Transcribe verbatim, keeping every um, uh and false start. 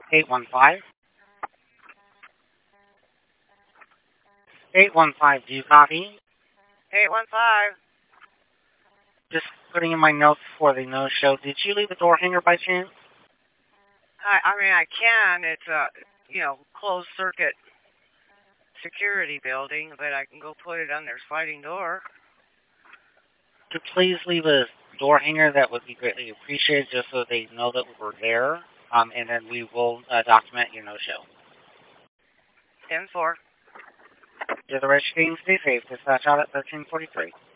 eight one five. eight one five, do you copy? eight one five. Just putting in my notes for the no-show. Did you leave the door hanger by chance? I, I mean, I can. It's a, you know, closed circuit security building, but I can go put it on their sliding door. Could please leave a door hanger? That would be greatly appreciated, just so they know that we're there. Um, and then we will uh, document your no-show. ten four. You're the registering. Stay safe. Dispatch out at thirteen forty-three.